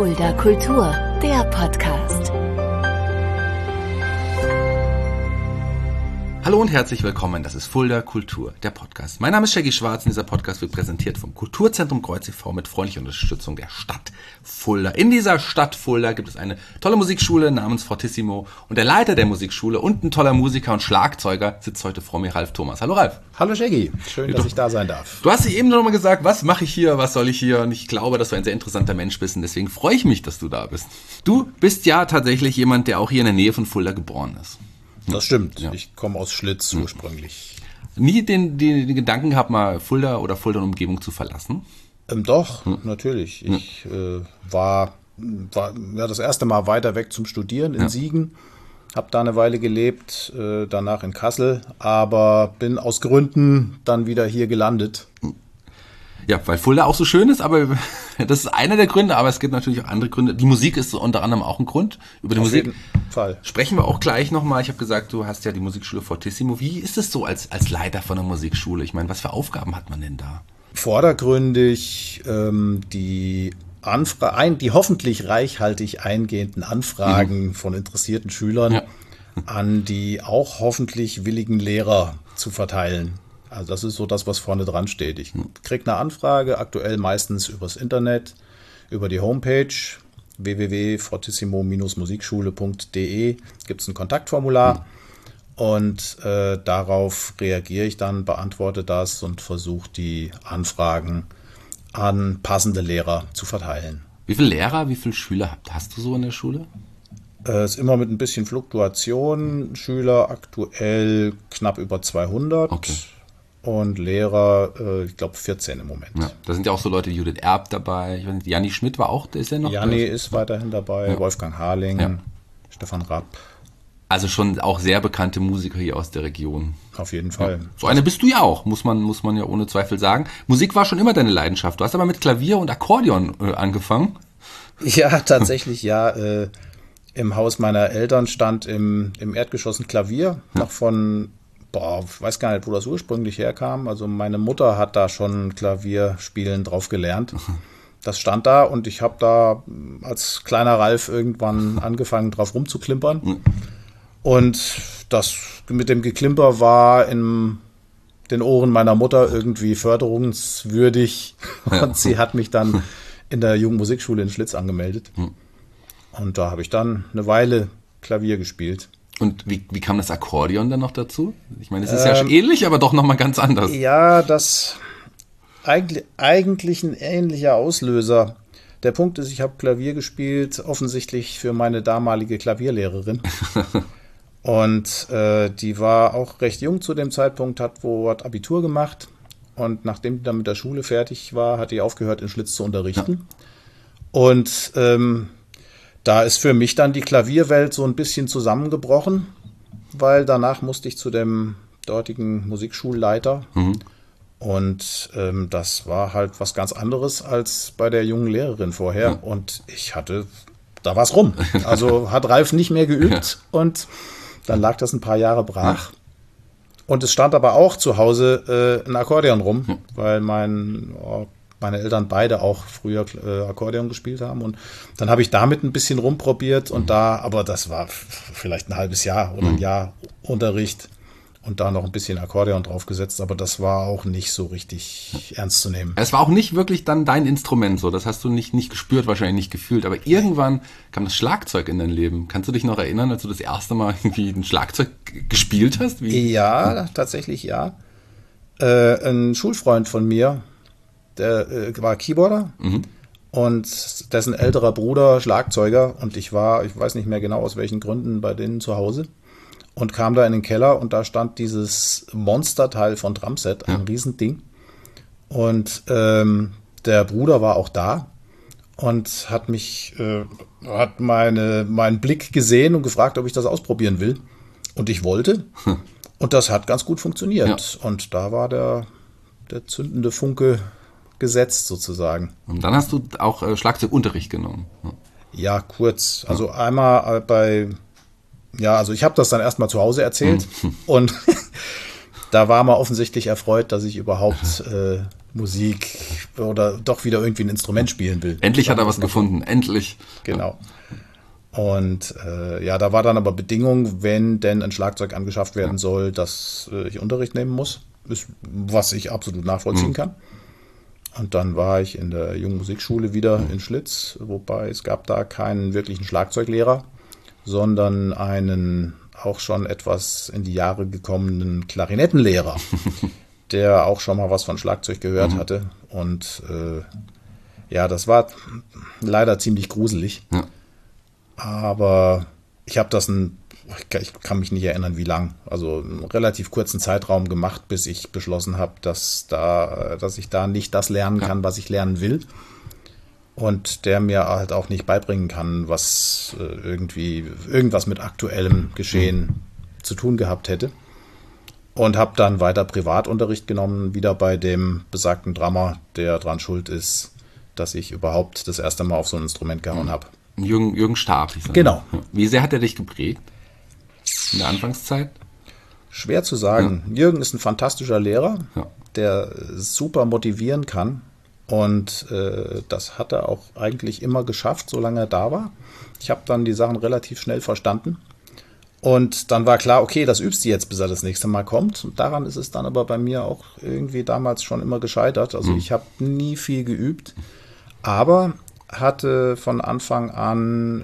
Fulda Kultur, der Podcast. Hallo und herzlich willkommen, das ist Fulda Kultur, der Podcast. Mein Name ist Shaggy Schwarz und dieser Podcast wird präsentiert vom Kulturzentrum Kreuz e.V. mit freundlicher Unterstützung der Stadt Fulda. In dieser Stadt Fulda gibt es eine tolle Musikschule namens Fortissimo und der Leiter der Musikschule und ein toller Musiker und Schlagzeuger sitzt heute vor mir, Ralf Thomas. Hallo Ralf. Hallo Shaggy, schön, dass ich da sein darf. Du hast eben noch mal gesagt, was mache ich hier, was soll ich hier? Und ich glaube, dass du ein sehr interessanter Mensch bist und deswegen freue ich mich, dass du da bist. Du bist ja tatsächlich jemand, der auch hier in der Nähe von Fulda geboren ist. Das stimmt. Ja. Ich komme aus Schlitz ursprünglich. Nie den Gedanken gehabt, mal Fulda oder Fulda und Umgebung zu verlassen? Doch, natürlich. Ich war das erste Mal weiter weg zum Studieren in Siegen. Habe da eine Weile gelebt, danach in Kassel, aber bin aus Gründen dann wieder hier gelandet. Ja, weil Fulda auch so schön ist, aber das ist einer der Gründe, aber es gibt natürlich auch andere Gründe. Die Musik ist unter anderem auch ein Grund. Über die Musik jeden Fall sprechen wir auch gleich nochmal. Ich habe gesagt, du hast ja die Musikschule Fortissimo. Wie ist es so als Leiter von einer Musikschule? Ich meine, was für Aufgaben hat man denn da? Vordergründig die hoffentlich reichhaltig eingehenden Anfragen von interessierten Schülern an die auch hoffentlich willigen Lehrer zu verteilen. Also das ist so das, was vorne dran steht. Ich kriege eine Anfrage, aktuell meistens übers Internet, über die Homepage www.fortissimo-musikschule.de gibt es ein Kontaktformular und darauf reagiere ich dann, beantworte das und versuche die Anfragen an passende Lehrer zu verteilen. Wie viele Lehrer, wie viele Schüler hast du so in der Schule? Ist immer mit ein bisschen Fluktuation. Schüler aktuell knapp über 200. Okay. Und Lehrer, ich glaube 14 im Moment. Ja, da sind ja auch so Leute, Judith Erb dabei. Ich weiß nicht, Janni Schmidt war auch, ist der noch? Janni ist weiterhin dabei, Wolfgang Harling, Stefan Rapp. Also schon auch sehr bekannte Musiker hier aus der Region. Auf jeden Fall. Ja. So eine bist du ja auch, muss man ja ohne Zweifel sagen. Musik war schon immer deine Leidenschaft. Du hast aber mit Klavier und Akkordeon angefangen. Ja, tatsächlich, ja. Im Haus meiner Eltern stand im Erdgeschoss ein Klavier, noch von... ich weiß gar nicht, wo das ursprünglich herkam. Also meine Mutter hat da schon Klavierspielen drauf gelernt. Das stand da und ich habe da als kleiner Ralf irgendwann angefangen, drauf rumzuklimpern. Und das mit dem Geklimper war in den Ohren meiner Mutter irgendwie förderungswürdig. Und sie hat mich dann in der Jugendmusikschule in Schlitz angemeldet. Und da habe ich dann eine Weile Klavier gespielt. Und wie kam das Akkordeon dann noch dazu? Ich meine, es ist ja ähnlich, aber doch nochmal ganz anders. Ja, das eigentlich ein ähnlicher Auslöser. Der Punkt ist, ich habe Klavier gespielt, offensichtlich für meine damalige Klavierlehrerin. Und die war auch recht jung zu dem Zeitpunkt, hat Abitur gemacht. Und nachdem die dann mit der Schule fertig war, hat die aufgehört, in Schlitz zu unterrichten. Und da ist für mich dann die Klavierwelt so ein bisschen zusammengebrochen, weil danach musste ich zu dem dortigen Musikschulleiter. Und das war halt was ganz anderes als bei der jungen Lehrerin vorher. Und da war es rum. Also hat Ralf nicht mehr geübt und dann lag das ein paar Jahre brach. Und es stand aber auch zu Hause ein Akkordeon rum, weil meine Eltern beide auch früher Akkordeon gespielt haben. Und dann habe ich damit ein bisschen rumprobiert aber das war vielleicht ein halbes Jahr oder ein Jahr Unterricht und da noch ein bisschen Akkordeon draufgesetzt. Aber das war auch nicht so richtig ernst zu nehmen. Es war auch nicht wirklich dann dein Instrument so. Das hast du nicht gespürt, wahrscheinlich nicht gefühlt. Aber irgendwann kam das Schlagzeug in dein Leben. Kannst du dich noch erinnern, als du das erste Mal irgendwie ein Schlagzeug gespielt hast? Ja, tatsächlich ja. Ein Schulfreund von mir, der war Keyboarder und dessen älterer Bruder Schlagzeuger und ich weiß nicht mehr genau aus welchen Gründen, bei denen zu Hause und kam da in den Keller und da stand dieses Monsterteil von Drumset, ein Riesending und der Bruder war auch da und hat meinen Blick gesehen und gefragt, ob ich das ausprobieren will und ich wollte und das hat ganz gut funktioniert und da war der zündende Funke gesetzt sozusagen. Und dann hast du auch Schlagzeugunterricht genommen. Ja, kurz. Also einmal also ich habe das dann erstmal zu Hause erzählt und da war man offensichtlich erfreut, dass ich überhaupt Musik oder doch wieder irgendwie ein Instrument spielen will. Endlich hat er was gefunden, endlich. Genau. Und da war dann aber Bedingung, wenn denn ein Schlagzeug angeschafft werden soll, dass ich Unterricht nehmen muss, was ich absolut nachvollziehen kann. Und dann war ich in der Jungen Musikschule wieder in Schlitz, wobei es gab da keinen wirklichen Schlagzeuglehrer, sondern einen auch schon etwas in die Jahre gekommenen Klarinettenlehrer, der auch schon mal was von Schlagzeug gehört hatte. Und das war leider ziemlich gruselig. Ja. Aber ich habe ich kann mich nicht erinnern, wie lang, also einen relativ kurzen Zeitraum gemacht, bis ich beschlossen habe, dass ich da nicht das lernen kann, was ich lernen will. Und der mir halt auch nicht beibringen kann, was irgendwas mit aktuellem Geschehen zu tun gehabt hätte. Und habe dann weiter Privatunterricht genommen, wieder bei dem besagten Drummer, der dran schuld ist, dass ich überhaupt das erste Mal auf so ein Instrument gehauen habe. Jürgen Starb. Genau. Wie sehr hat er dich geprägt in der Anfangszeit? Schwer zu sagen. Ja. Jürgen ist ein fantastischer Lehrer, der super motivieren kann. Und das hat er auch eigentlich immer geschafft, solange er da war. Ich habe dann die Sachen relativ schnell verstanden. Und dann war klar, okay, das übst du jetzt, bis er das nächste Mal kommt. Und daran ist es dann aber bei mir auch irgendwie damals schon immer gescheitert. Also ich habe nie viel geübt, aber hatte von Anfang an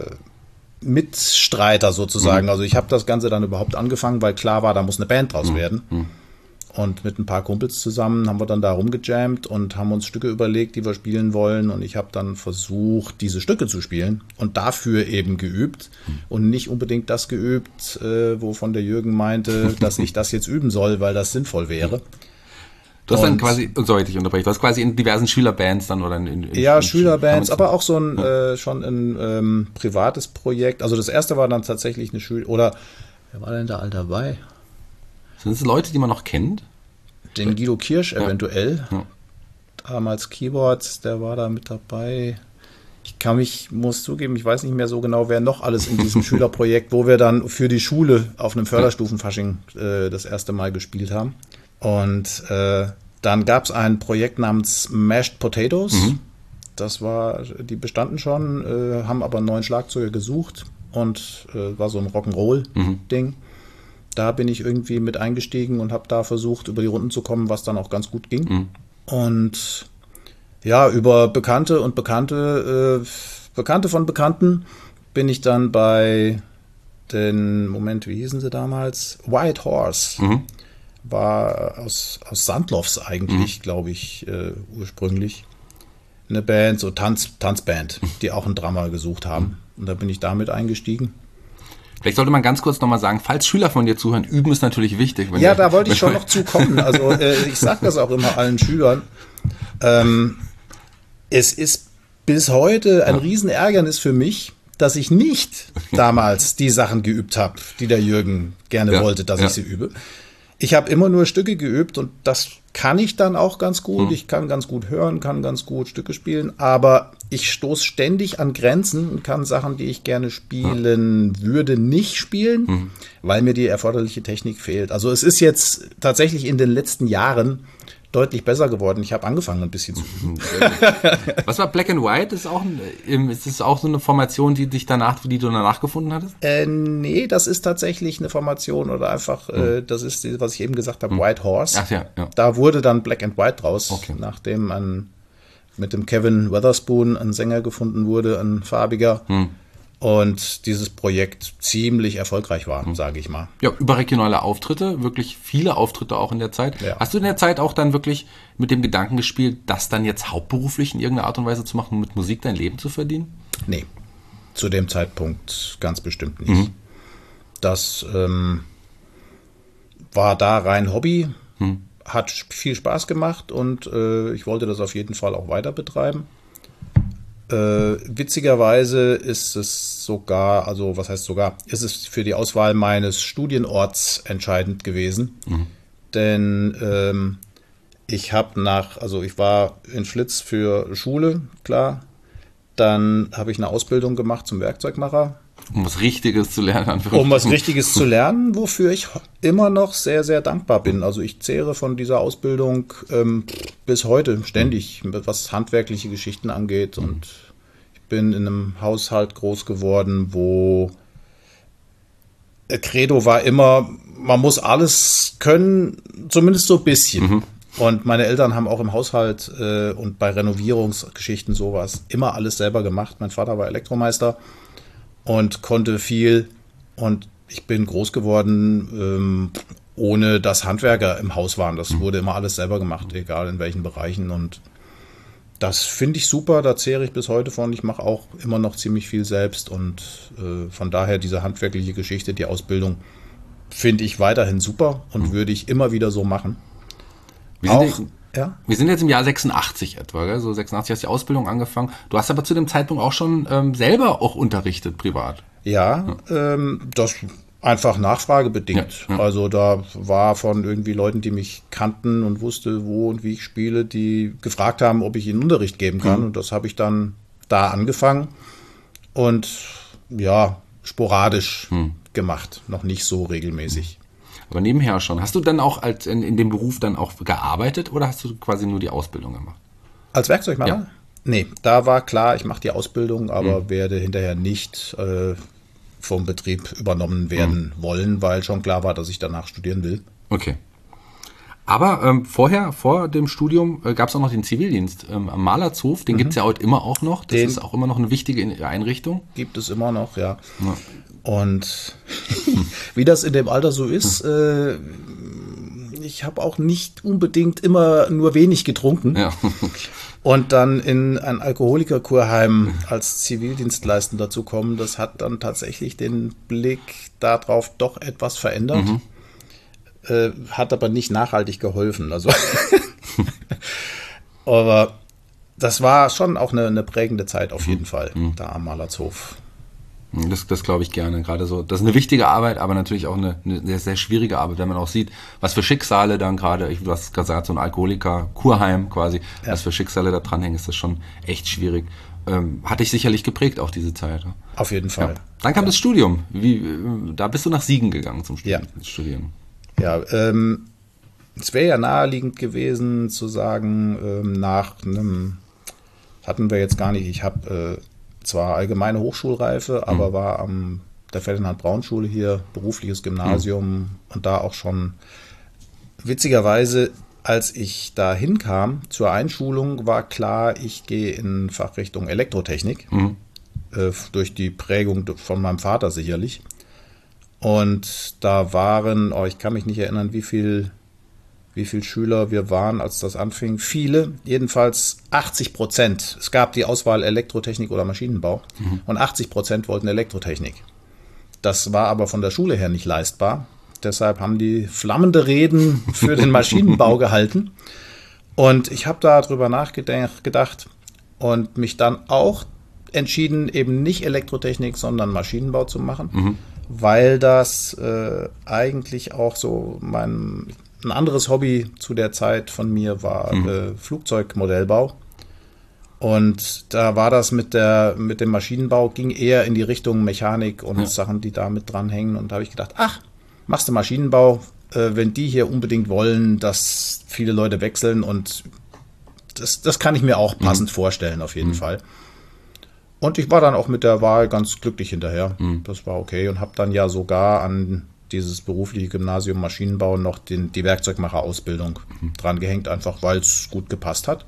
Mitstreiter sozusagen. Also ich habe das Ganze dann überhaupt angefangen, weil klar war, da muss eine Band draus werden. Und mit ein paar Kumpels zusammen haben wir dann da rumgejammt und haben uns Stücke überlegt, die wir spielen wollen. Und ich habe dann versucht, diese Stücke zu spielen und dafür eben geübt. Und nicht unbedingt das geübt, wovon der Jürgen meinte, dass ich das jetzt üben soll, weil das sinnvoll wäre. Du hast dann quasi, sorry, ich unterbreche, du hast quasi in diversen Schülerbands dann oder in Schülerbands, aber auch so schon ein privates Projekt. Also das erste war dann tatsächlich eine wer war denn da all dabei? Sind das Leute, die man noch kennt? Den Guido Kirsch eventuell. Ja. Damals Keyboards, der war da mit dabei. Muss zugeben, ich weiß nicht mehr so genau, wer noch alles in diesem Schülerprojekt, wo wir dann für die Schule auf einem Förderstufenfasching das erste Mal gespielt haben. Und dann gab es ein Projekt namens Mashed Potatoes. Die bestanden schon, haben aber einen neuen Schlagzeuger gesucht und war so ein Rock'n'Roll-Ding. Da bin ich irgendwie mit eingestiegen und habe da versucht, über die Runden zu kommen, was dann auch ganz gut ging. Und ja, über Bekannte und Bekannte von Bekannten bin ich dann bei wie hießen sie damals? White Horse. War aus Sandlofs eigentlich, glaube ich, ursprünglich. Eine Band, so Tanzband, die auch einen Drummer gesucht haben. Und da bin ich damit eingestiegen. Vielleicht sollte man ganz kurz nochmal sagen, falls Schüler von dir zuhören, üben ist natürlich wichtig. Da wollte ich schon noch zukommen. Also ich sage das auch immer allen Schülern. Es ist bis heute ein Riesenärgernis für mich, dass ich nicht damals die Sachen geübt habe, die der Jürgen gerne wollte, dass ich sie übe. Ich habe immer nur Stücke geübt und das kann ich dann auch ganz gut. Ich kann ganz gut hören, kann ganz gut Stücke spielen, aber ich stoße ständig an Grenzen und kann Sachen, die ich gerne spielen würde, nicht spielen, weil mir die erforderliche Technik fehlt. Also es ist jetzt tatsächlich in den letzten Jahren deutlich besser geworden. Ich habe angefangen, ein bisschen zu üben. Was war Black and White? Ist das auch so eine Formation, die du danach gefunden hattest? Nee, das ist tatsächlich eine Formation oder einfach, das ist, was ich eben gesagt habe, White Horse. Ach ja. Da wurde dann Black and White draus, nachdem mit dem Kevin Weatherspoon ein Sänger gefunden wurde, ein farbiger. Und dieses Projekt ziemlich erfolgreich war, sage ich mal. Ja, überregionale Auftritte, wirklich viele Auftritte auch in der Zeit. Ja. Hast du in der Zeit auch dann wirklich mit dem Gedanken gespielt, das dann jetzt hauptberuflich in irgendeiner Art und Weise zu machen, mit Musik dein Leben zu verdienen? Nee, zu dem Zeitpunkt ganz bestimmt nicht. Das war da rein Hobby, hat viel Spaß gemacht und ich wollte das auf jeden Fall auch weiter betreiben. Witzigerweise ist es sogar, also was heißt sogar, ist es für die Auswahl meines Studienorts entscheidend gewesen. Denn ich war in Schlitz für Schule, klar. Dann habe ich eine Ausbildung gemacht zum Werkzeugmacher. Um was Richtiges zu lernen. Um was Richtiges zu lernen, wofür ich immer noch sehr, sehr dankbar bin. Also ich zehre von dieser Ausbildung bis heute ständig, was handwerkliche Geschichten angeht. Und ich bin in einem Haushalt groß geworden, wo Credo war immer, man muss alles können, zumindest so ein bisschen. Und meine Eltern haben auch im Haushalt und bei Renovierungsgeschichten sowas immer alles selber gemacht. Mein Vater war Elektromeister und konnte viel. Und ich bin groß geworden, ohne dass Handwerker im Haus waren. Das wurde immer alles selber gemacht, egal in welchen Bereichen. Und das finde ich super, da zehre ich bis heute von. Ich mache auch immer noch ziemlich viel selbst. Und von daher diese handwerkliche Geschichte, die Ausbildung, finde ich weiterhin super und würde ich immer wieder so machen. Wir sind jetzt im Jahr 86 etwa, gell? So 86 hast du die Ausbildung angefangen. Du hast aber zu dem Zeitpunkt auch schon selber auch unterrichtet, privat. Ja, das einfach nachfragebedingt. Ja. Also da war von irgendwie Leuten, die mich kannten und wusste, wo und wie ich spiele, die gefragt haben, ob ich ihnen Unterricht geben kann. Und das habe ich dann da angefangen und ja, sporadisch gemacht, noch nicht so regelmäßig. Aber nebenher schon. Hast du dann auch in dem Beruf dann auch gearbeitet oder hast du quasi nur die Ausbildung gemacht? Als Werkzeugmacher? Ja. Nee, da war klar, ich mache die Ausbildung, aber werde hinterher nicht vom Betrieb übernommen werden wollen, weil schon klar war, dass ich danach studieren will. Okay. Aber vor dem Studium gab es auch noch den Zivildienst am Malertshof. Den gibt es ja heute immer auch noch. Das ist auch immer noch eine wichtige Einrichtung. Gibt es immer noch, ja. Und wie das in dem Alter so ist, ich habe auch nicht unbedingt immer nur wenig getrunken. Ja. Und dann in ein Alkoholikerkurheim als Zivildienstleistender zu kommen, das hat dann tatsächlich den Blick darauf doch etwas verändert. Hat aber nicht nachhaltig geholfen. Also aber das war schon auch eine prägende Zeit auf jeden Fall, da am Malertshof. Das glaube ich gerne. Gerade so, das ist eine wichtige Arbeit, aber natürlich auch eine sehr, sehr schwierige Arbeit, wenn man auch sieht, was für Schicksale dann gerade, du hast gesagt, so ein Alkoholiker-Kurheim quasi, was für Schicksale da dranhängen, ist das schon echt schwierig. Hat dich sicherlich geprägt auch diese Zeit. Auf jeden Fall. Ja. Dann kam das Studium. Da bist du nach Siegen gegangen zum Studieren. Ja, es wäre ja naheliegend gewesen zu sagen, hatten wir jetzt gar nicht, ich habe zwar allgemeine Hochschulreife, aber war an der Ferdinand-Braun-Schule hier, berufliches Gymnasium und da auch schon witzigerweise, als ich da hinkam zur Einschulung, war klar, ich gehe in Fachrichtung Elektrotechnik, durch die Prägung von meinem Vater sicherlich. Und da waren, ich kann mich nicht erinnern, wie viel Schüler wir waren, als das anfing. Viele, jedenfalls 80%. Es gab die Auswahl Elektrotechnik oder Maschinenbau und 80% wollten Elektrotechnik. Das war aber von der Schule her nicht leistbar. Deshalb haben die flammende Reden für den Maschinenbau gehalten. Und ich habe da drüber nachgedacht und mich dann auch entschieden, eben nicht Elektrotechnik, sondern Maschinenbau zu machen, weil das eigentlich auch so ein anderes Hobby zu der Zeit von mir war Flugzeugmodellbau. Und da war das mit dem Maschinenbau, ging eher in die Richtung Mechanik und Sachen, die da mit dranhängen. Und da habe ich gedacht, machst du Maschinenbau, wenn die hier unbedingt wollen, dass viele Leute wechseln. Und das kann ich mir auch passend vorstellen, auf jeden Fall. Und ich war dann auch mit der Wahl ganz glücklich hinterher. Das war okay und habe dann ja sogar an dieses berufliche Gymnasium Maschinenbau noch die Werkzeugmacher-Ausbildung dran gehängt, einfach weil es gut gepasst hat.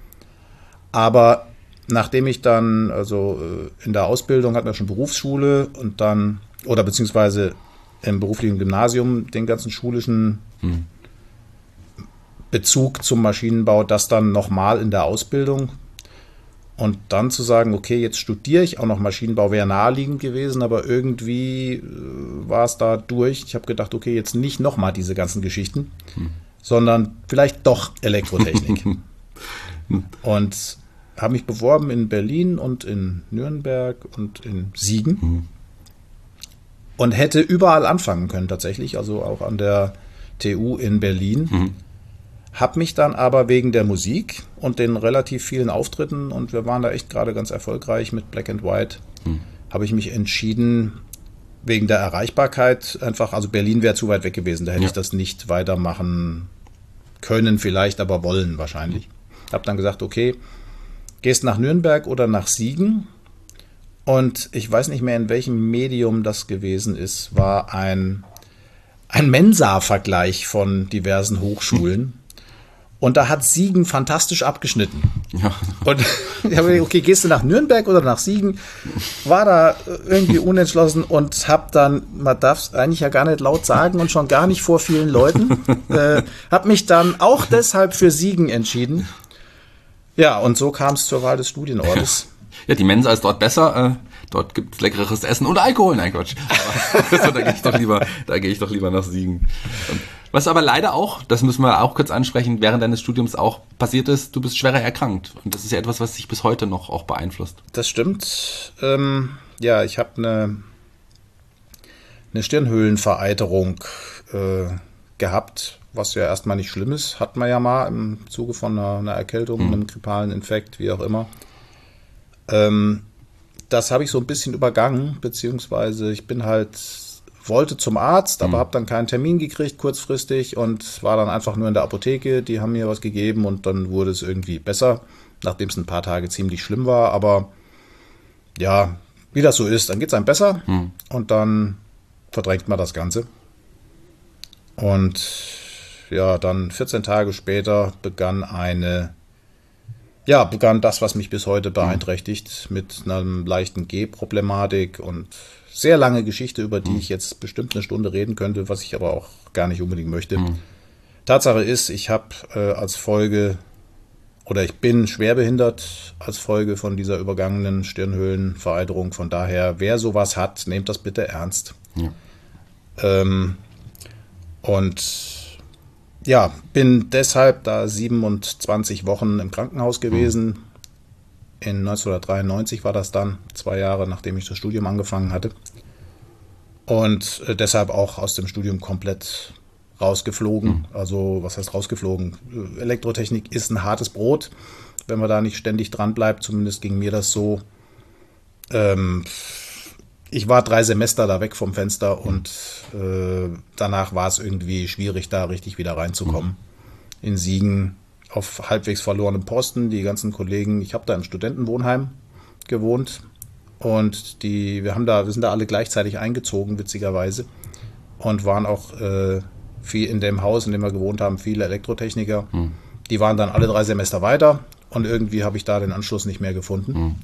Aber nachdem ich dann, also in der Ausbildung hatten wir schon Berufsschule und dann, oder beziehungsweise im beruflichen Gymnasium den ganzen schulischen Bezug zum Maschinenbau, das dann nochmal in der Ausbildung. Und dann zu sagen, okay, jetzt studiere ich auch noch Maschinenbau, wäre naheliegend gewesen, aber irgendwie war es da durch. Ich habe gedacht, okay, jetzt nicht nochmal diese ganzen Geschichten, sondern vielleicht doch Elektrotechnik. Und habe mich beworben in Berlin und in Nürnberg und in Siegen und hätte überall anfangen können tatsächlich, also auch an der TU in Berlin. Habe mich dann aber wegen der Musik und den relativ vielen Auftritten, und wir waren da echt gerade ganz erfolgreich mit Black and White, habe ich mich entschieden, wegen der Erreichbarkeit einfach, also Berlin wäre zu weit weg gewesen, da hätte ich das nicht weitermachen können, vielleicht, aber wollen wahrscheinlich. Habe dann gesagt, okay, gehst nach Nürnberg oder nach Siegen, und ich weiß nicht mehr, in welchem Medium das gewesen ist, war ein Mensa-Vergleich von diversen Hochschulen. Und da hat Siegen fantastisch abgeschnitten. Ja. Und ich habe gedacht, okay, gehst du nach Nürnberg oder nach Siegen? War da irgendwie unentschlossen und habe dann, man darf es eigentlich ja gar nicht laut sagen und schon gar nicht vor vielen Leuten, habe mich dann auch deshalb für Siegen entschieden. Ja, und so kam es zur Wahl des Studienortes. Ja, die Mensa ist dort besser. Dort gibt es leckeres Essen und Alkohol. Nein, Quatsch. Aber, da gehe ich doch lieber nach Siegen. Was aber leider auch, das müssen wir auch kurz ansprechen, während deines Studiums auch passiert ist, du bist schwerer erkrankt. Und das ist ja etwas, was dich bis heute noch auch beeinflusst. Das stimmt. Ja, ich habe eine Stirnhöhlenvereiterung gehabt, was ja erstmal nicht schlimm ist. Hat man ja mal im Zuge von einer Erkältung, einem grippalen Infekt, wie auch immer. Das habe ich so ein bisschen übergangen, beziehungsweise ich wollte zum Arzt, aber habe dann keinen Termin gekriegt kurzfristig und war dann einfach nur in der Apotheke. Die haben mir was gegeben und dann wurde es irgendwie besser, nachdem es ein paar Tage ziemlich schlimm war. Aber ja, wie das so ist, dann geht es einem besser und dann verdrängt man das Ganze. Und ja, dann 14 Tage später begann das, was mich bis heute beeinträchtigt, mit einer leichten Gehproblematik und sehr lange Geschichte, über die ich jetzt bestimmt eine Stunde reden könnte, was ich aber auch gar nicht unbedingt möchte. Tatsache ist, ich bin schwerbehindert als Folge von dieser übergangenen Stirnhöhlenvereiterung. Von daher, wer sowas hat, nehmt das bitte ernst. Ja. Und ja, bin deshalb da 27 Wochen im Krankenhaus gewesen. In 1993 war das dann, 2 Jahre nachdem ich das Studium angefangen hatte. Und deshalb auch aus dem Studium komplett rausgeflogen. Also, was heißt rausgeflogen? Elektrotechnik ist ein hartes Brot, wenn man da nicht ständig dran bleibt. Zumindest ging mir das so. Ich war 3 Semester da weg vom Fenster und danach war es irgendwie schwierig, da richtig wieder reinzukommen. In Siegen auf halbwegs verlorenem Posten, die ganzen Kollegen, ich habe da im Studentenwohnheim gewohnt und wir sind da alle gleichzeitig eingezogen, witzigerweise, und waren auch viel in dem Haus, in dem wir gewohnt haben, viele Elektrotechniker. Die waren dann alle 3 Semester weiter und irgendwie habe ich da den Anschluss nicht mehr gefunden.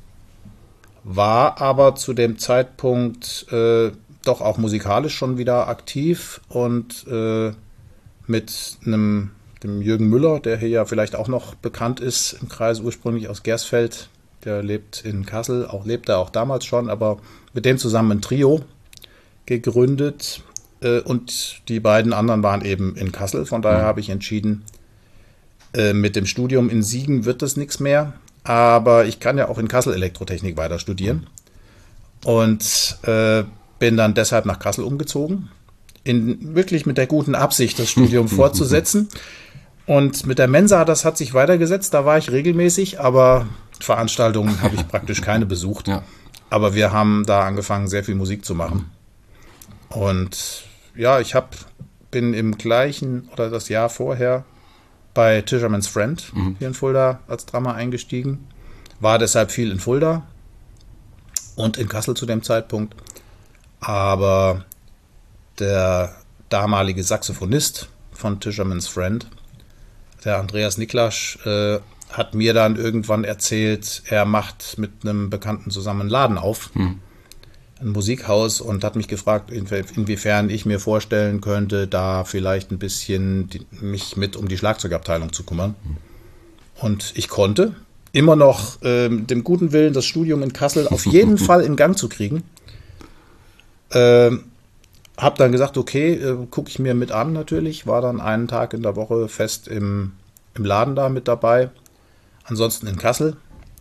War aber zu dem Zeitpunkt doch auch musikalisch schon wieder aktiv und mit dem Jürgen Müller, der hier ja vielleicht auch noch bekannt ist im Kreis, ursprünglich aus Gersfeld, der lebt in Kassel, lebte auch damals schon, aber mit dem zusammen ein Trio gegründet und die beiden anderen waren eben in Kassel. Von daher habe ich entschieden, mit dem Studium in Siegen wird es nichts mehr, aber ich kann ja auch in Kassel Elektrotechnik weiter studieren und bin dann deshalb nach Kassel umgezogen, wirklich mit der guten Absicht, das Studium fortzusetzen. Und mit der Mensa, das hat sich weitergesetzt, da war ich regelmäßig, aber Veranstaltungen habe ich praktisch keine besucht. Ja. Aber wir haben da angefangen, sehr viel Musik zu machen. Und ja, bin im gleichen oder das Jahr vorher bei Tischerman's Friend hier in Fulda als Drummer eingestiegen. War deshalb viel in Fulda und in Kassel zu dem Zeitpunkt. Aber der damalige Saxophonist von Tischerman's Friend, der Andreas Niklasch, hat mir dann irgendwann erzählt, er macht mit einem Bekannten zusammen einen Laden auf, ein Musikhaus, und hat mich gefragt, inwiefern ich mir vorstellen könnte, da vielleicht ein bisschen mich mit um die Schlagzeugabteilung zu kümmern. Und ich konnte immer noch dem guten Willen, das Studium in Kassel auf jeden Fall in Gang zu kriegen. Hab dann gesagt, okay, gucke ich mir mit an natürlich. War dann einen Tag in der Woche fest im Laden da mit dabei. Ansonsten in Kassel.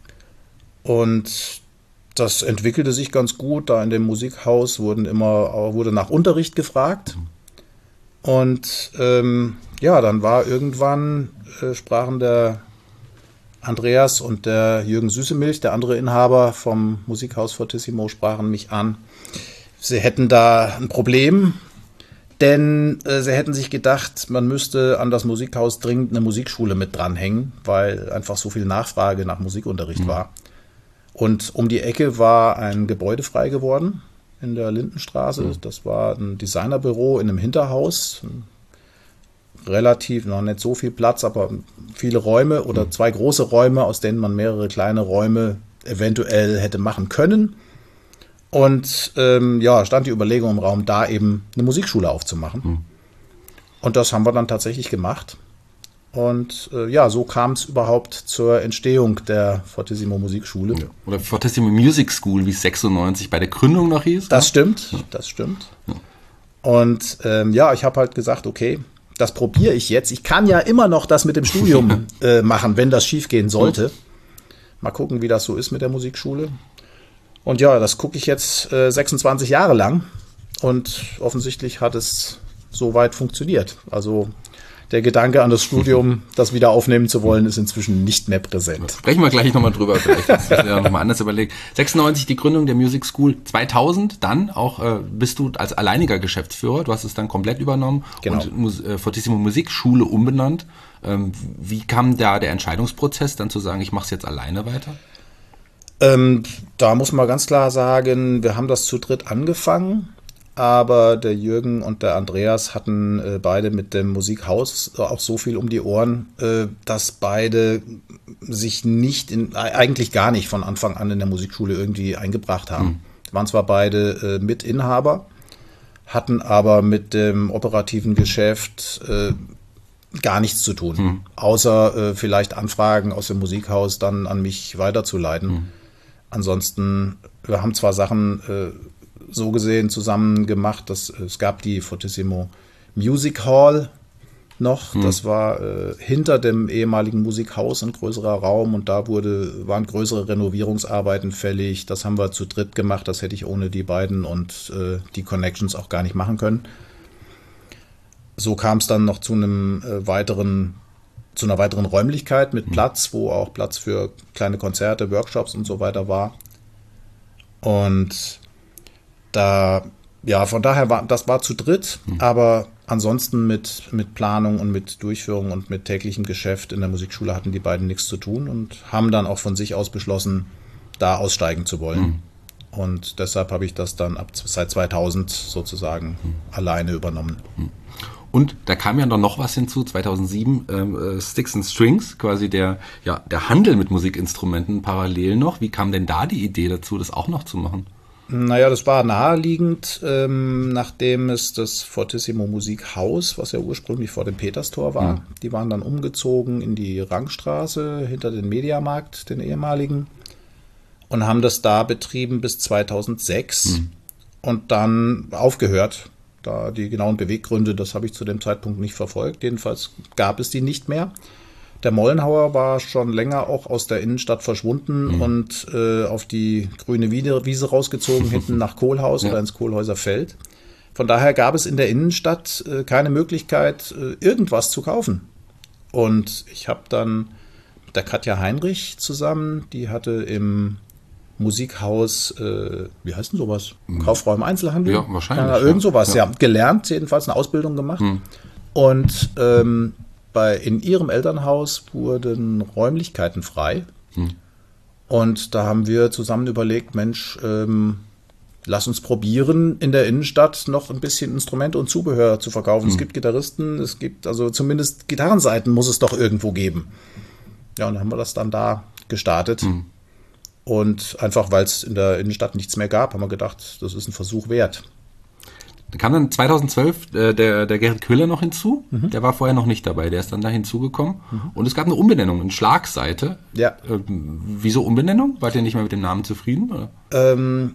Und das entwickelte sich ganz gut. Da in dem Musikhaus wurde nach Unterricht gefragt. Und dann war irgendwann, sprachen der Andreas und der Jürgen Süßemilch, der andere Inhaber vom Musikhaus Fortissimo, sprachen mich an. Sie hätten da ein Problem, denn sie hätten sich gedacht, man müsste an das Musikhaus dringend eine Musikschule mit dranhängen, weil einfach so viel Nachfrage nach Musikunterricht war. Und um die Ecke war ein Gebäude frei geworden in der Lindenstraße. Das war ein Designerbüro in einem Hinterhaus. Relativ, noch nicht so viel Platz, aber viele Räume oder 2 große Räume, aus denen man mehrere kleine Räume eventuell hätte machen können. Und stand die Überlegung im Raum, da eben eine Musikschule aufzumachen. Und das haben wir dann tatsächlich gemacht. Und so kam es überhaupt zur Entstehung der Fortissimo Musikschule. Ja. Oder Fortissimo Music School, wie es 96 bei der Gründung noch hieß. Das stimmt, das stimmt. Ja. Und ich habe halt gesagt, okay, das probiere ich jetzt. Ich kann ja immer noch das mit dem Studium machen, wenn das schief gehen sollte. Mal gucken, wie das so ist mit der Musikschule. Und ja, das gucke ich jetzt 26 Jahre lang. Und offensichtlich hat es soweit funktioniert. Also der Gedanke an das Studium, das wieder aufnehmen zu wollen, ist inzwischen nicht mehr präsent. Sprechen wir gleich nochmal drüber, vielleicht. Das ist ja nochmal anders überlegt. 96 die Gründung der Music School, 2000 dann auch bist du als alleiniger Geschäftsführer, du hast es dann komplett übernommen und Fortissimo Musikschule umbenannt. Wie kam da der Entscheidungsprozess, dann zu sagen, ich mache es jetzt alleine weiter? Da muss man ganz klar sagen, wir haben das zu dritt angefangen. Aber der Jürgen und der Andreas hatten beide mit dem Musikhaus auch so viel um die Ohren, dass beide sich eigentlich gar nicht von Anfang an in der Musikschule irgendwie eingebracht haben. Waren zwar beide Mitinhaber, hatten aber mit dem operativen Geschäft gar nichts zu tun, außer vielleicht Anfragen aus dem Musikhaus dann an mich weiterzuleiten. Ansonsten, wir haben zwar Sachen so gesehen zusammen gemacht, dass es gab die Fortissimo Music Hall noch, das war hinter dem ehemaligen Musikhaus ein größerer Raum und da waren größere Renovierungsarbeiten fällig, das haben wir zu dritt gemacht, das hätte ich ohne die beiden und die Connections auch gar nicht machen können. So kam es dann noch zu einer weiteren Räumlichkeit mit Platz, wo auch Platz für kleine Konzerte, Workshops und so weiter war. Und von daher das war zu dritt, aber ansonsten mit Planung und mit Durchführung und mit täglichem Geschäft in der Musikschule hatten die beiden nichts zu tun und haben dann auch von sich aus beschlossen, da aussteigen zu wollen. Und deshalb habe ich das dann seit 2000 sozusagen alleine übernommen. Und da kam ja dann noch was hinzu, 2007, Sticks and Strings, quasi der Handel mit Musikinstrumenten parallel noch. Wie kam denn da die Idee dazu, das auch noch zu machen? Naja, das war naheliegend, nachdem es das Fortissimo Musikhaus, was ja ursprünglich vor dem Peterstor war, die waren dann umgezogen in die Rangstraße hinter den Mediamarkt, den ehemaligen, und haben das da betrieben bis 2006 und dann aufgehört. Da die genauen Beweggründe, das habe ich zu dem Zeitpunkt nicht verfolgt. Jedenfalls gab es die nicht mehr. Der Mollenhauer war schon länger auch aus der Innenstadt verschwunden und auf die grüne Wiese rausgezogen, hinten nach Kohlhaus oder ins Kohlhäuser Feld. Von daher gab es in der Innenstadt keine Möglichkeit, irgendwas zu kaufen. Und ich habe dann mit der Katja Heinrich zusammen, die hatte im Musikhaus, wie heißt denn sowas? Kaufräume Einzelhandel? Ja, wahrscheinlich. Irgend sowas, gelernt, jedenfalls eine Ausbildung gemacht. Und in ihrem Elternhaus wurden Räumlichkeiten frei. Und da haben wir zusammen überlegt, Mensch, lass uns probieren, in der Innenstadt noch ein bisschen Instrumente und Zubehör zu verkaufen. Es gibt Gitarristen, es gibt also zumindest Gitarrenseiten muss es doch irgendwo geben. Ja, und dann haben wir das dann da gestartet. Und einfach, weil es in der Innenstadt nichts mehr gab, haben wir gedacht, das ist ein Versuch wert. Da kam dann 2012 der Gerrit Köhler noch hinzu. Der war vorher noch nicht dabei. Der ist dann da hinzugekommen. Und es gab eine Umbenennung, eine Schlagseite. Ja. Wieso Umbenennung? Wart ihr nicht mehr mit dem Namen zufrieden? Oder?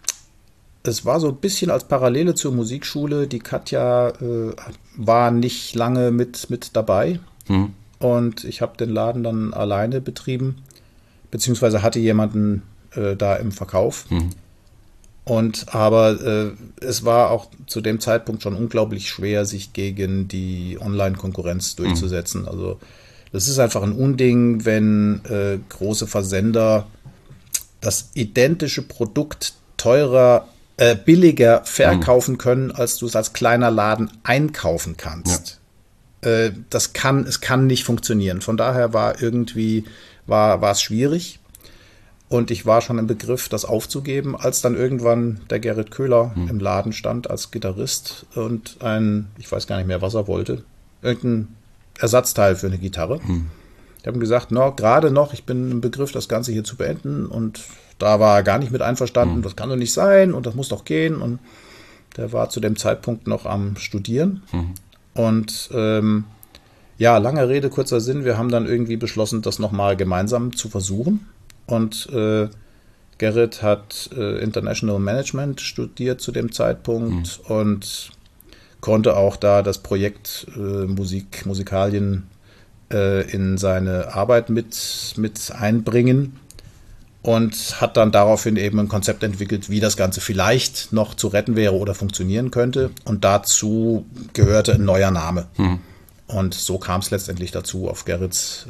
Es war so ein bisschen als Parallele zur Musikschule. Die Katja war nicht lange mit dabei. Und ich habe den Laden dann alleine betrieben. Beziehungsweise hatte jemanden da im Verkauf. Aber es war auch zu dem Zeitpunkt schon unglaublich schwer, sich gegen die Online-Konkurrenz durchzusetzen. Also das ist einfach ein Unding, wenn große Versender das identische Produkt billiger verkaufen können, als du es als kleiner Laden einkaufen kannst. Ja. Es kann nicht funktionieren. Von daher war es schwierig. Und ich war schon im Begriff, das aufzugeben, als dann irgendwann der Gerrit Köhler im Laden stand als Gitarrist und ich weiß gar nicht mehr, was er wollte, irgendein Ersatzteil für eine Gitarre. Ich habe ihm gesagt, gerade noch, ich bin im Begriff, das Ganze hier zu beenden. Und da war er gar nicht mit einverstanden, das kann doch nicht sein und das muss doch gehen. Und der war zu dem Zeitpunkt noch am Studieren. Und lange Rede, kurzer Sinn, wir haben dann irgendwie beschlossen, das nochmal gemeinsam zu versuchen. Und Gerrit hat International Management studiert zu dem Zeitpunkt und konnte auch da das Projekt Musikalien in seine Arbeit mit einbringen und hat dann daraufhin eben ein Konzept entwickelt, wie das Ganze vielleicht noch zu retten wäre oder funktionieren könnte. Und dazu gehörte ein neuer Name. Und so kam es letztendlich dazu, auf Gerrits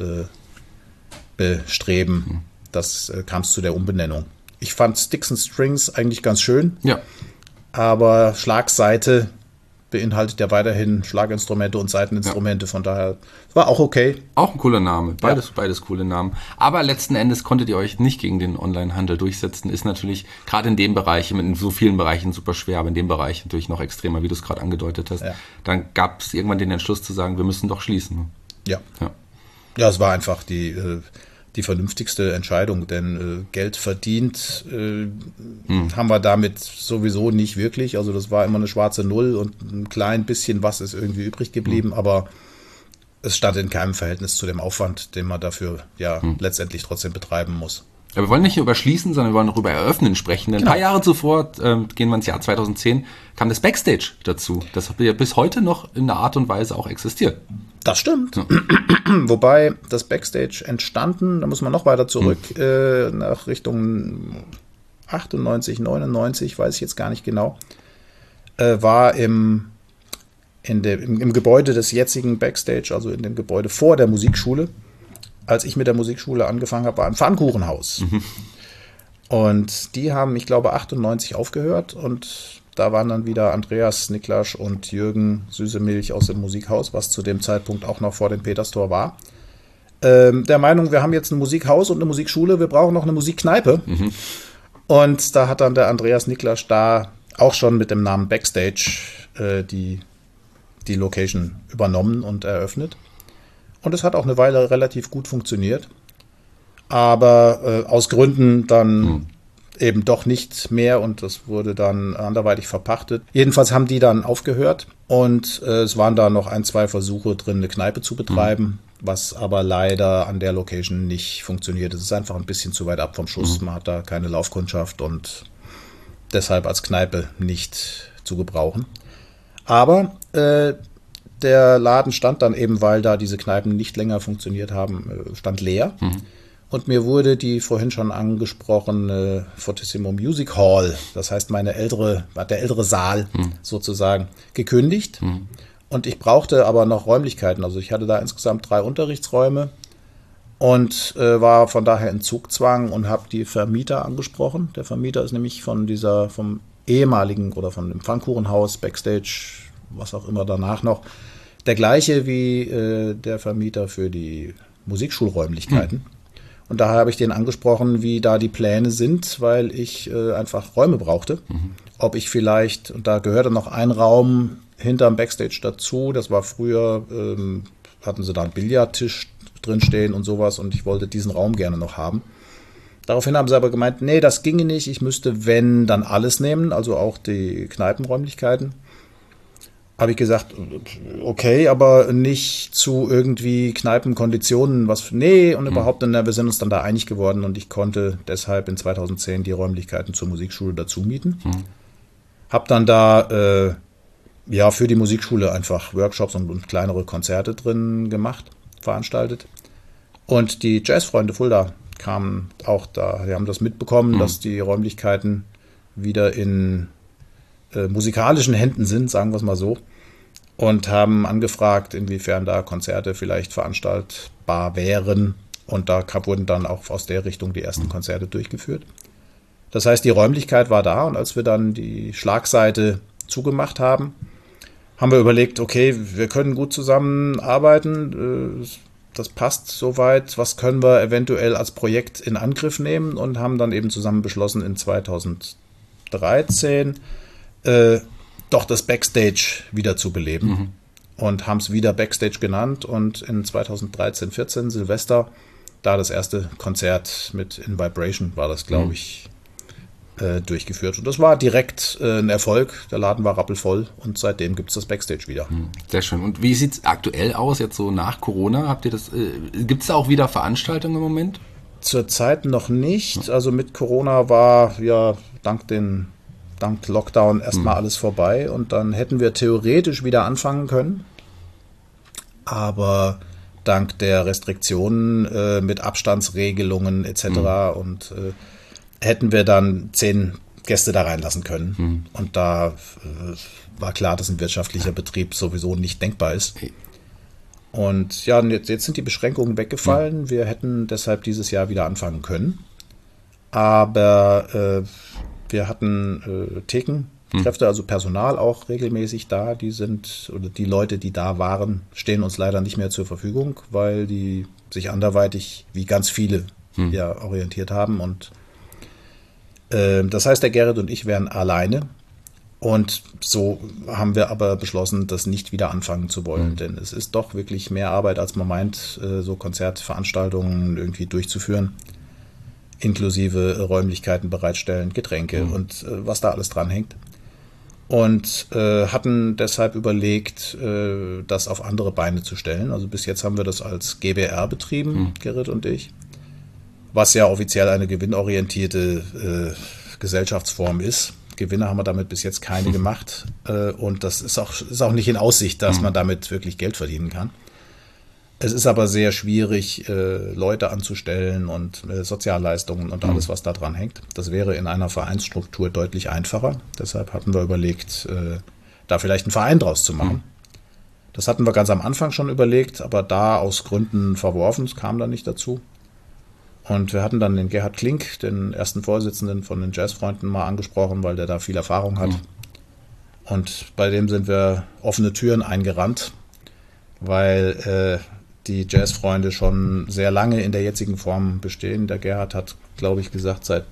Bestreben. Das kam es zu der Umbenennung. Ich fand Sticks and Strings eigentlich ganz schön, aber Schlagseite beinhaltet ja weiterhin Schlaginstrumente und Saiteninstrumente, von daher war auch okay. Auch ein cooler Name, beides coole Namen. Aber letzten Endes konntet ihr euch nicht gegen den Onlinehandel durchsetzen, ist natürlich gerade in dem Bereich, in so vielen Bereichen super schwer, aber in dem Bereich natürlich noch extremer, wie du es gerade angedeutet hast. Ja. Dann gab es irgendwann den Entschluss zu sagen, wir müssen doch schließen. Ja, es war einfach die vernünftigste Entscheidung, denn Geld verdient haben wir damit sowieso nicht wirklich. Also das war immer eine schwarze Null und ein klein bisschen was ist irgendwie übrig geblieben, aber es stand in keinem Verhältnis zu dem Aufwand, den man dafür letztendlich trotzdem betreiben muss. Ja, wir wollen nicht über Schließen, sondern wir wollen noch über Eröffnen sprechen. Denn ein paar Jahre zuvor, gehen wir ins Jahr 2010, kam das Backstage dazu. Das hat ja bis heute noch in einer Art und Weise auch existiert. Das stimmt. Ja. Wobei das Backstage entstanden, da muss man noch weiter zurück, nach Richtung 98, 99, weiß ich jetzt gar nicht genau, war im Gebäude des jetzigen Backstage, also in dem Gebäude vor der Musikschule. Als ich mit der Musikschule angefangen habe, war ein Pfannkuchenhaus. Und die haben, ich glaube, 98 aufgehört und da waren dann wieder Andreas Niklasch und Jürgen Süßemilch aus dem Musikhaus, was zu dem Zeitpunkt auch noch vor dem Peterstor war. Der Meinung, wir haben jetzt ein Musikhaus und eine Musikschule, wir brauchen noch eine Musikkneipe. Und da hat dann der Andreas Niklasch da auch schon mit dem Namen Backstage die Location übernommen und eröffnet. Und es hat auch eine Weile relativ gut funktioniert. Aber aus Gründen dann eben doch nicht mehr und das wurde dann anderweitig verpachtet. Jedenfalls haben die dann aufgehört und es waren da noch 1, 2 Versuche drin, eine Kneipe zu betreiben, was aber leider an der Location nicht funktioniert. Es ist einfach ein bisschen zu weit ab vom Schuss. Man hat da keine Laufkundschaft und deshalb als Kneipe nicht zu gebrauchen. Aber der Laden stand dann eben, weil da diese Kneipen nicht länger funktioniert haben, stand leer. Und mir wurde die vorhin schon angesprochene Fortissimo Music Hall, das heißt der ältere Saal sozusagen, gekündigt. Und ich brauchte aber noch Räumlichkeiten. Also ich hatte da insgesamt 3 Unterrichtsräume und war von daher in Zugzwang und habe die Vermieter angesprochen. Der Vermieter ist nämlich vom ehemaligen oder von dem Pfannkuchenhaus, Backstage, was auch immer danach noch, der gleiche wie der Vermieter für die Musikschulräumlichkeiten. Und daher habe ich den angesprochen, wie da die Pläne sind, weil ich einfach Räume brauchte. Ob ich vielleicht, und da gehörte noch ein Raum hinterm Backstage dazu, das war früher, hatten sie da einen Billardtisch drinstehen und sowas und ich wollte diesen Raum gerne noch haben. Daraufhin haben sie aber gemeint, nee, das ginge nicht, ich müsste, wenn, dann alles nehmen, also auch die Kneipenräumlichkeiten. Habe ich gesagt, okay, aber nicht zu irgendwie Kneipenkonditionen, und überhaupt, wir sind uns dann da einig geworden und ich konnte deshalb in 2010 die Räumlichkeiten zur Musikschule dazu mieten. Habe dann da für die Musikschule einfach Workshops und kleinere Konzerte drin veranstaltet. Und die Jazzfreunde Fulda kamen auch da, die haben das mitbekommen, dass die Räumlichkeiten wieder in musikalischen Händen sind, sagen wir es mal so, und haben angefragt, inwiefern da Konzerte vielleicht veranstaltbar wären. Und da wurden dann auch aus der Richtung die ersten Konzerte durchgeführt. Das heißt, die Räumlichkeit war da, und als wir dann die Schlagseite zugemacht haben, haben wir überlegt, okay, wir können gut zusammenarbeiten, das passt soweit, was können wir eventuell als Projekt in Angriff nehmen, und haben dann eben zusammen beschlossen, in 2013 doch das Backstage wieder zu beleben und haben es wieder Backstage genannt, und in 2013, 14 Silvester, da das erste Konzert mit In Vibration war das, glaube ich, durchgeführt. Und das war direkt ein Erfolg. Der Laden war rappelvoll, und seitdem gibt es das Backstage wieder. Sehr schön. Und wie sieht es aktuell aus, jetzt so nach Corona? Habt ihr das? Gibt es da auch wieder Veranstaltungen im Moment? Zurzeit noch nicht. Also mit Corona war ja dank Lockdown erstmal alles vorbei, und dann hätten wir theoretisch wieder anfangen können. Aber dank der Restriktionen mit Abstandsregelungen etc. und hätten wir dann 10 Gäste da reinlassen können. Und da war klar, dass ein wirtschaftlicher Betrieb sowieso nicht denkbar ist. Und ja, jetzt sind die Beschränkungen weggefallen. Wir hätten deshalb dieses Jahr wieder anfangen können. Aber wir hatten Thekenkräfte, also Personal auch regelmäßig da. Die Leute, die da waren, stehen uns leider nicht mehr zur Verfügung, weil die sich anderweitig, wie ganz viele, ja, orientiert haben. Und das heißt, der Gerrit und ich wären alleine. Und so haben wir aber beschlossen, das nicht wieder anfangen zu wollen. Denn es ist doch wirklich mehr Arbeit, als man meint, so Konzertveranstaltungen irgendwie durchzuführen. Inklusive Räumlichkeiten bereitstellen, Getränke und was da alles dranhängt. Und hatten deshalb überlegt, das auf andere Beine zu stellen. Also bis jetzt haben wir das als GbR betrieben, Gerrit und ich. Was ja offiziell eine gewinnorientierte Gesellschaftsform ist. Gewinne haben wir damit bis jetzt keine gemacht. Und das ist auch nicht in Aussicht, dass man damit wirklich Geld verdienen kann. Es ist aber sehr schwierig, Leute anzustellen und Sozialleistungen und alles, was da dran hängt. Das wäre in einer Vereinsstruktur deutlich einfacher. Deshalb hatten wir überlegt, da vielleicht einen Verein draus zu machen. Das hatten wir ganz am Anfang schon überlegt, aber da aus Gründen verworfen. Es kam dann nicht dazu. Und wir hatten dann den Gerhard Klink, den ersten Vorsitzenden von den Jazzfreunden, mal angesprochen, weil der da viel Erfahrung hat. Und bei dem sind wir offene Türen eingerannt, weil die Jazzfreunde schon sehr lange in der jetzigen Form bestehen. Der Gerhard hat, glaube ich, gesagt, seit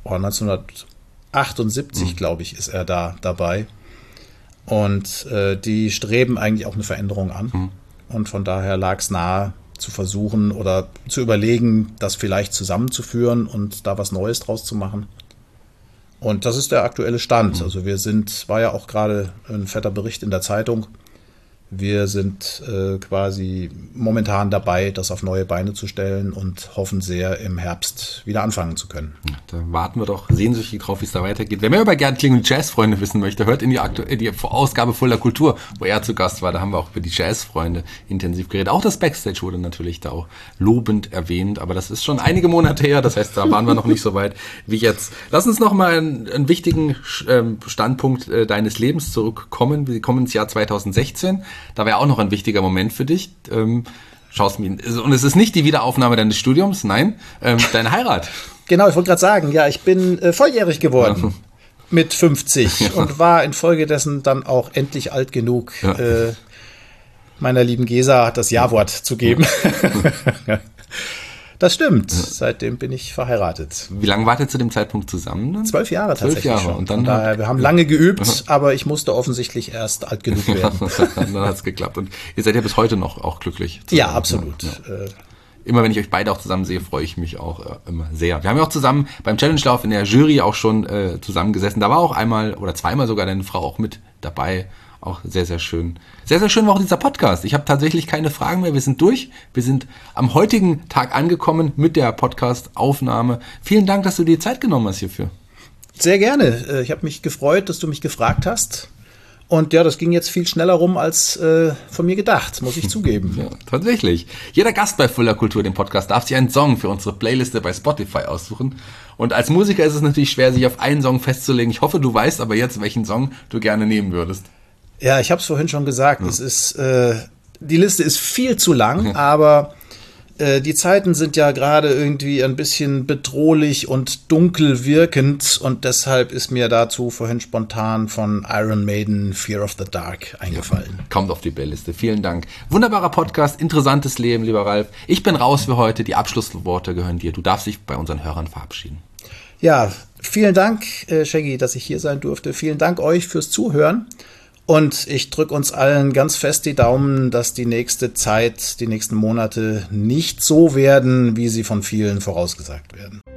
1978, glaube ich, ist er da dabei. Und die streben eigentlich auch eine Veränderung an. Und von daher lag es nahe, zu versuchen oder zu überlegen, das vielleicht zusammenzuführen und da was Neues draus zu machen. Und das ist der aktuelle Stand. Also war ja auch gerade ein fetter Bericht in der Zeitung. Wir sind quasi momentan dabei, das auf neue Beine zu stellen und hoffen sehr, im Herbst wieder anfangen zu können. Da warten wir doch sehnsüchtig drauf, wie es da weitergeht. Wer mehr über Gerhard Klink und Jazzfreunde wissen möchte, hört in die Ausgabe Fulda Kultur, wo er zu Gast war. Da haben wir auch über die Jazzfreunde intensiv geredet. Auch das Backstage wurde natürlich da auch lobend erwähnt, aber das ist schon einige Monate her. Das heißt, da waren wir noch nicht so weit wie jetzt. Lass uns noch mal einen wichtigen Standpunkt deines Lebens zurückkommen. Wir kommen ins Jahr 2016. Da wäre auch noch ein wichtiger Moment für dich. Schaust mir, und es ist nicht die Wiederaufnahme deines Studiums, nein, deine Heirat. Genau, ich wollte gerade sagen, ja, ich bin volljährig geworden mit 50 und war infolgedessen dann auch endlich alt genug, meiner lieben Gesa das Ja-Wort zu geben. Das stimmt. Seitdem bin ich verheiratet. Wie lange wart ihr zu dem Zeitpunkt zusammen? Dann? 12 Jahre tatsächlich 12 Jahre. schon. Und dann daher, wir haben lange geübt, aber ich musste offensichtlich erst alt genug werden. Dann hat es geklappt. Und ihr seid ja bis heute noch auch glücklich. Ja, absolut. Ja. Immer wenn ich euch beide auch zusammen sehe, freue ich mich auch immer sehr. Wir haben ja auch zusammen beim Challenge-Lauf in der Jury auch schon zusammengesessen. Da war auch einmal oder zweimal sogar deine Frau auch mit dabei. Auch sehr, sehr schön. Sehr, sehr schön war auch dieser Podcast. Ich habe tatsächlich keine Fragen mehr. Wir sind durch. Wir sind am heutigen Tag angekommen mit der Podcast-Aufnahme. Vielen Dank, dass du dir Zeit genommen hast hierfür. Sehr gerne. Ich habe mich gefreut, dass du mich gefragt hast. Und ja, das ging jetzt viel schneller rum als von mir gedacht, muss ich zugeben. Ja, tatsächlich. Jeder Gast bei Fulda Kultur, dem Podcast, darf sich einen Song für unsere Playliste bei Spotify aussuchen. Und als Musiker ist es natürlich schwer, sich auf einen Song festzulegen. Ich hoffe, du weißt aber jetzt, welchen Song du gerne nehmen würdest. Ja, ich habe es vorhin schon gesagt. Es ist, die Liste ist viel zu lang, aber die Zeiten sind ja gerade irgendwie ein bisschen bedrohlich und dunkel wirkend und deshalb ist mir dazu vorhin spontan von Iron Maiden Fear of the Dark eingefallen. Kommt auf die Playliste. Vielen Dank. Wunderbarer Podcast, interessantes Leben, lieber Ralf. Ich bin raus für heute. Die Abschlussworte gehören dir. Du darfst dich bei unseren Hörern verabschieden. Ja, vielen Dank, Shaggy, dass ich hier sein durfte. Vielen Dank euch fürs Zuhören. Und ich drücke uns allen ganz fest die Daumen, dass die nächste Zeit, die nächsten Monate nicht so werden, wie sie von vielen vorausgesagt werden.